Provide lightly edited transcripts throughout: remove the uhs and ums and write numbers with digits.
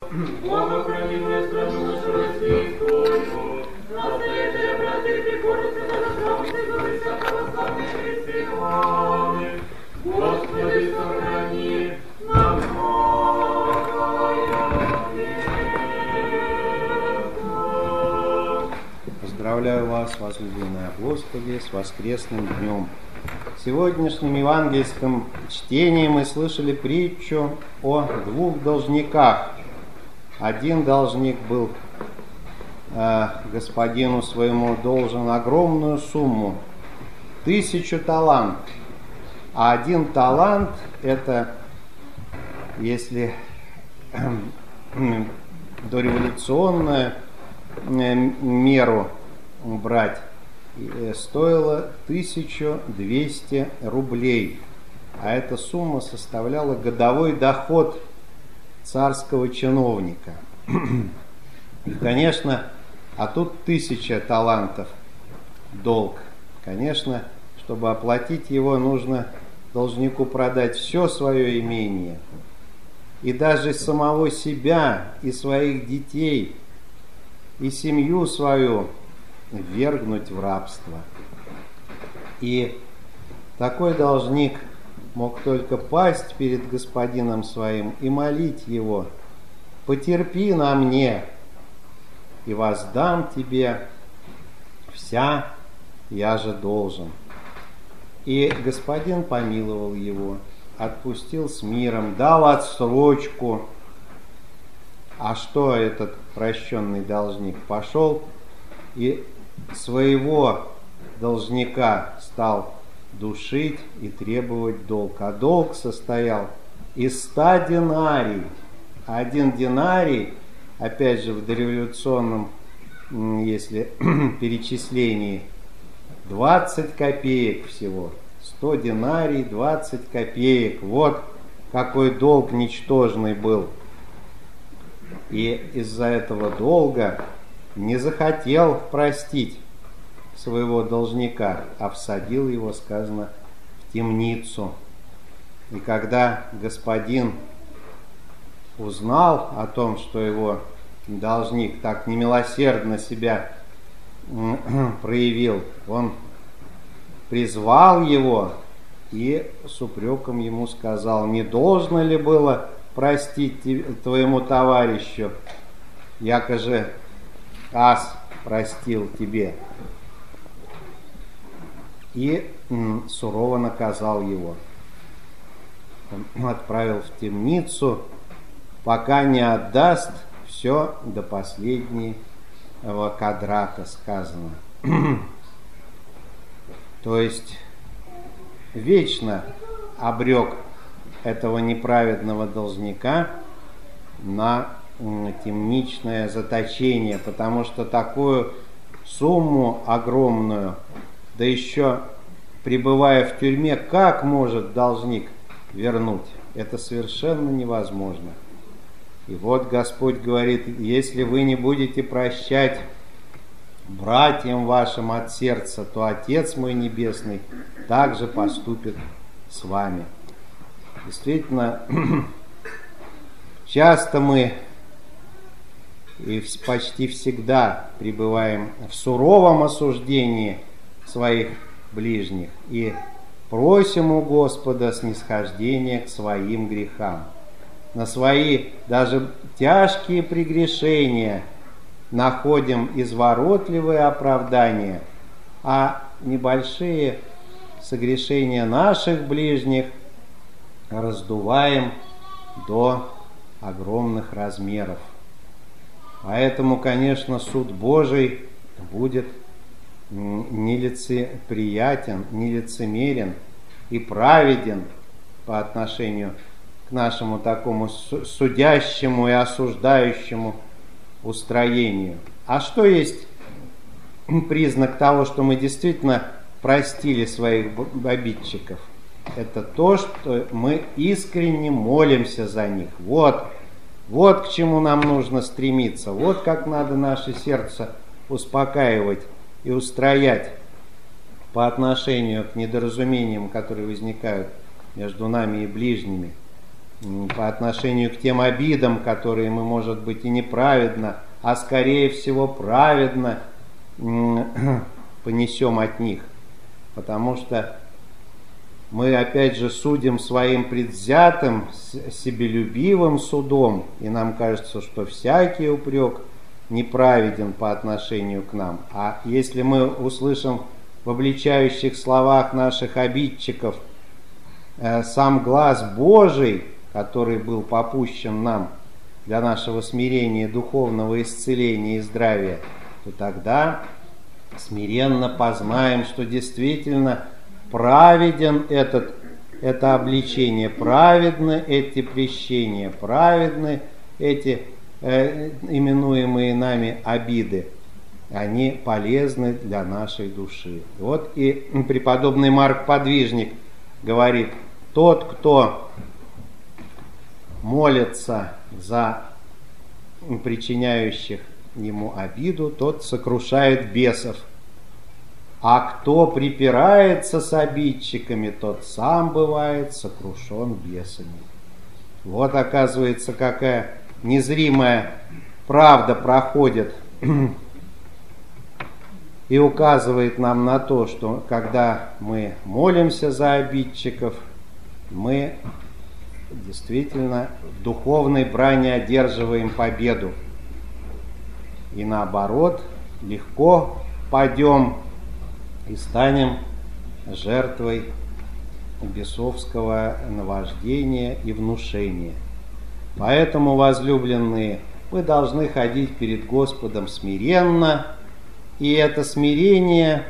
Бога храни мне страну нашу российскую, настоящая братья прикормятся на здравстве горы всякого славы христианы. Господи, сохрани на века. Поздравляю вас, возлюбленные Господи, с воскресным днем. В сегодняшнем евангельском чтении мы слышали притчу о двух должниках. Один должник был господину своему должен огромную сумму, 1000 талантов. А 1 талант – это, если дореволюционную меру брать, стоило 1200 рублей. А эта сумма составляла годовой доход царского чиновника. И, конечно, а тут 1000 талантов долг. Конечно, чтобы оплатить его, нужно должнику продать все свое имение. И даже самого себя, и своих детей, и семью свою ввергнуть в рабство. И такой должник мог только пасть перед господином своим и молить его: «Потерпи на мне, и воздам тебе вся, я же должен». И господин помиловал его, отпустил с миром, дал отсрочку. А что этот прощенный должник? Пошел и своего должника стал душить и требовать долг. А долг состоял из 100 динарий. 1 динарий, опять же в дореволюционном, если перечислении, 20 копеек всего. 100 динарий, 20 копеек. Вот какой долг ничтожный был. И из-за этого долга не захотел простить своего должника, а всадил его, сказано, в темницу. И когда господин узнал о том, что его должник так немилосердно себя проявил, он призвал его и с упреком ему сказал: «Не должно ли было простить твоему товарищу, яко же аз простил тебе?» И сурово наказал его. Он отправил в темницу, пока не отдаст все до последнего квадрата, сказано. То есть вечно обрек этого неправедного должника на темничное заточение, потому что такую сумму огромную, да еще пребывая в тюрьме, как может должник вернуть? Это совершенно невозможно. И вот Господь говорит: если вы не будете прощать братьям вашим от сердца, то Отец мой Небесный также поступит с вами. Действительно, часто мы и почти всегда пребываем в суровом осуждении своих ближних и просим у Господа снисхождения к своим грехам. На свои даже тяжкие прегрешения находим изворотливые оправдания, а небольшие согрешения наших ближних раздуваем до огромных размеров. Поэтому, конечно, суд Божий будет нелицеприятен, нелицемерен и праведен по отношению к нашему такому судящему и осуждающему устроению. А что есть признак того, что мы действительно простили своих обидчиков? Это то, что мы искренне молимся за них. Вот к чему нам нужно стремиться. Вот как надо наше сердце успокаивать и устроять по отношению к недоразумениям, которые возникают между нами и ближними. по отношению к тем обидам, которые мы, может быть, и неправедно, а скорее всего праведно понесем от них. Потому что мы опять же судим своим предвзятым, себелюбивым судом, и нам кажется, что всякий упрек неправеден по отношению к нам. А если мы услышим в обличающих словах наших обидчиков сам глаз Божий, который был попущен нам для нашего смирения, духовного исцеления и здравия, то тогда смиренно познаем, что действительно праведен это обличение, праведны эти прещения, праведны эти именуемые нами обиды. Они полезны для нашей души. Вот и преподобный Марк Подвижник говорит: тот, кто молится за причиняющих ему обиду, тот сокрушает бесов. А кто припирается с обидчиками, тот сам бывает сокрушен бесами. Вот, оказывается, какая незримая правда проходит и указывает нам на то, что когда мы молимся за обидчиков, мы действительно в духовной брани одерживаем победу. И наоборот, легко падем и станем жертвой бесовского наваждения и внушения. Поэтому, возлюбленные, вы должны ходить перед Господом смиренно, и это смирение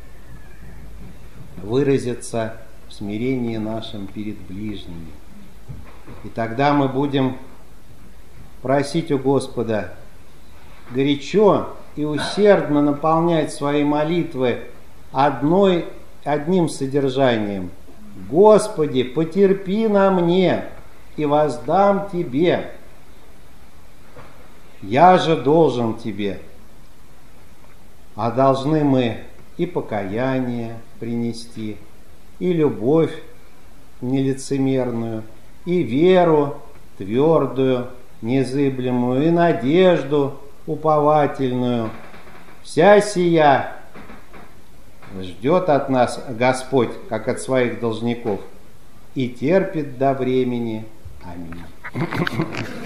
выразится в смирении нашем перед ближними. И тогда мы будем просить у Господа горячо и усердно наполнять свои молитвы одним содержанием: «Господи, потерпи на мне, и воздам Тебе. Я же должен Тебе». А должны мы и покаяние принести, и любовь нелицемерную, и веру твердую, незыблемую, и надежду уповательную. Вся сия ждет от нас Господь, как от своих должников, и терпит до времени. Аминь.